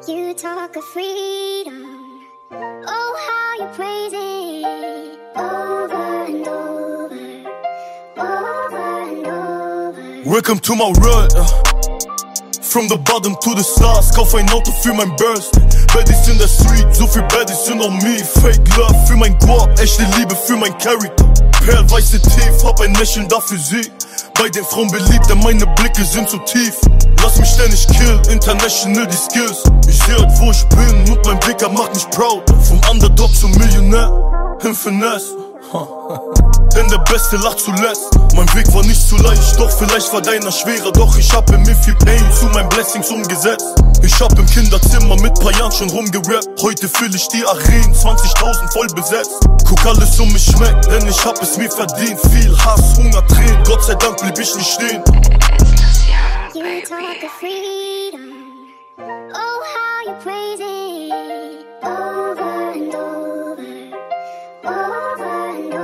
You talk of freedom. Oh, how you praise it over and over, over and over. Welcome to my world. From the bottom to the stars. Kauf ein Auto für mein Burst. Baddies in der Street, so viel Baddies sind on me. Fake Love für mein Guap, echte Liebe für mein Character. Perlweiße Tief, hab ein Lächeln dafür sie. Bei den Frauen beliebt, denn meine Blicke sind so tief. Lass mich ständig kill, international die Skills. Ich seh halt wo ich bin und mein Blicker macht mich proud. Vom Underdog zum Millionär, im Finesse. Denn der Beste lacht zuletzt. Mein Weg war nicht so leicht, doch vielleicht war deiner schwerer. Doch ich hab in mir viel Pain zu meinen Blessings umgesetzt. Ich hab im Kinderzimmer mit paar Jahren schon rumgerappt. Heute füll ich die Arenen, 20.000 voll besetzt. Guck alles mich schmeckt, denn ich hab es mir verdient. Viel Hass, Hunger, Tränen, Gott sei Dank blieb ich nicht stehen. You talk of freedom. Oh, how you praise it over and over, over and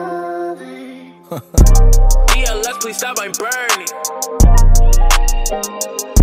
over. DLS, please stop, I'm burning.